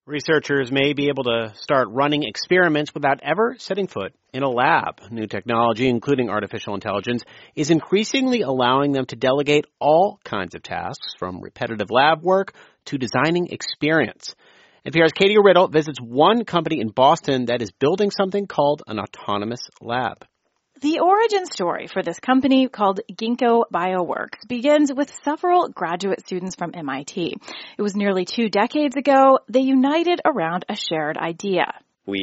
Researchers may be able to start running experiments without ever setting foot in a lab. New technology, including artificial intelligence, is increasingly allowing them to delegate all kinds of tasks, from repetitive lab work to designing experience. NPR's Katie Riddle visits one company in Boston that is building something called an autonomous lab. The origin story for this company, called Ginkgo Bioworks, begins with several graduate students from MIT. It was nearly 2 decades ago. They united around a shared idea.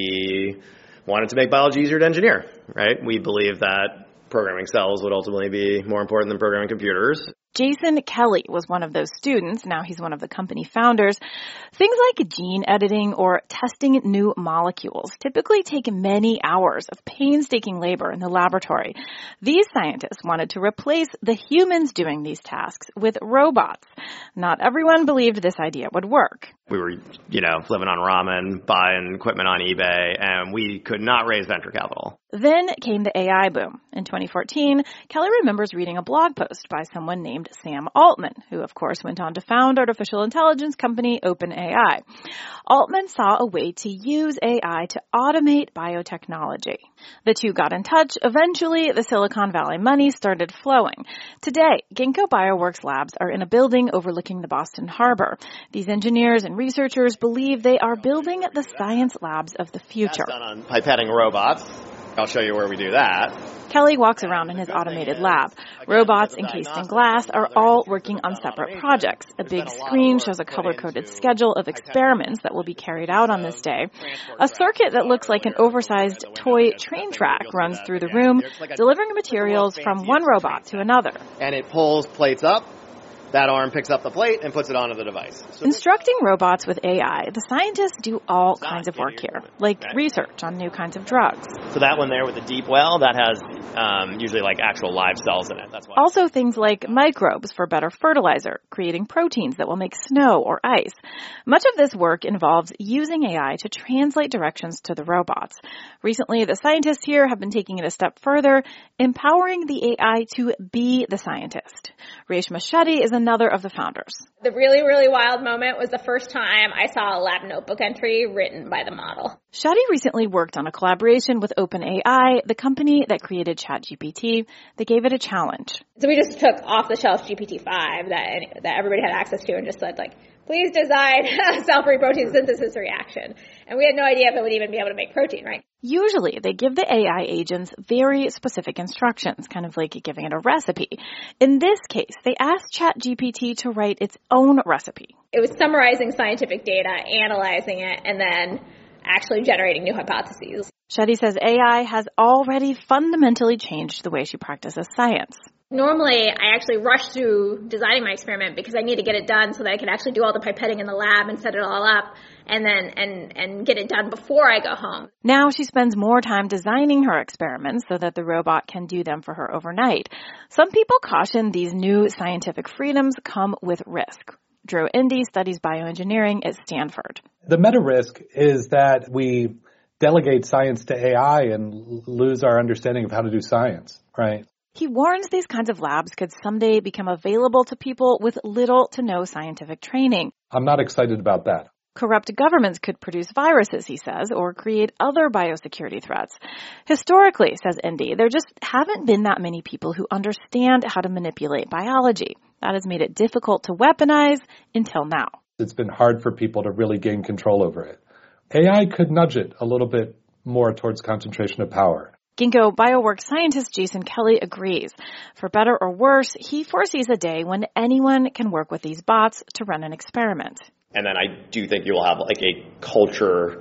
We wanted to make biology easier to engineer, right? We believe that programming cells would ultimately be more important than programming computers. Jason Kelly was one of those students. Now he's one of the company founders. Things like gene editing or testing new molecules typically take many hours of painstaking labor in the laboratory. These scientists wanted to replace the humans doing these tasks with robots. Not everyone believed this idea would work. We were, living on ramen, buying equipment on eBay, and we could not raise venture capital. Then came the AI boom. In 2014, Kelly remembers reading a blog post by someone named Sam Altman, who of course went on to found artificial intelligence company OpenAI. Altman saw a way to use AI to automate biotechnology. The two got in touch. Eventually, the Silicon Valley money started flowing. Today, Ginkgo Bioworks labs are in a building overlooking the Boston Harbor. These engineers and researchers believe they are building the science labs of the future. That's done on pipetting robots. I'll show you where we do that. Kelly walks around in his automated lab. Robots encased in glass are all working on separate projects. A big screen shows a color-coded schedule of experiments that will be carried out on this day. A circuit that looks like an oversized toy train track runs through the room, delivering materials from one robot to another. And it pulls plates up. That arm picks up the plate and puts it onto the device. Instructing robots with AI, the scientists do all kinds of work here, like research on new kinds of drugs. So that one there with the deep well, that has usually like actual live cells in it. That's why. Also things like microbes for better fertilizer, creating proteins that will make snow or ice. Much of this work involves using AI to translate directions to the robots. Recently, the scientists here have been taking it a step further, empowering the AI to be the scientist. Reshma Shetty is another of the founders. The really, really wild moment was the first time I saw a lab notebook entry written by the model. Shetty recently worked on a collaboration with OpenAI, the company that created ChatGPT. They gave it a challenge. So we just took off-the-shelf GPT-5 that everybody had access to and just said, please design a cell-free protein synthesis reaction. And we had no idea if it would even be able to make protein, right? Usually, they give the AI agents very specific instructions, kind of like giving it a recipe. In this case, they asked ChatGPT to write its own recipe. It was summarizing scientific data, analyzing it, and then actually generating new hypotheses. Shetty says AI has already fundamentally changed the way she practices science. Normally, I actually rush through designing my experiment because I need to get it done so that I can actually do all the pipetting in the lab and set it all up and then and get it done before I go home. Now she spends more time designing her experiments so that the robot can do them for her overnight. Some people caution these new scientific freedoms come with risk. Drew Indy studies bioengineering at Stanford. The meta risk is that we delegate science to AI and lose our understanding of how to do science, right? He warns these kinds of labs could someday become available to people with little to no scientific training. I'm not excited about that. Corrupt governments could produce viruses, he says, or create other biosecurity threats. Historically, says Indy, there just haven't been that many people who understand how to manipulate biology. That has made it difficult to weaponize until now. It's been hard for people to really gain control over it. AI could nudge it a little bit more towards concentration of power. Ginkgo Bioworks scientist Jason Kelly agrees. For better or worse, he foresees a day when anyone can work with these bots to run an experiment. And then I do think you will have a culture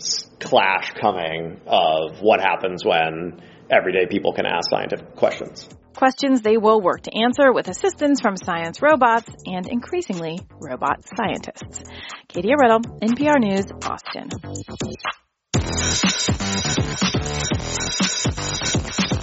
clash coming of what happens when everyday people can ask scientific questions. Questions they will work to answer with assistance from science robots and increasingly robot scientists. Katie Riddle, NPR News, Boston.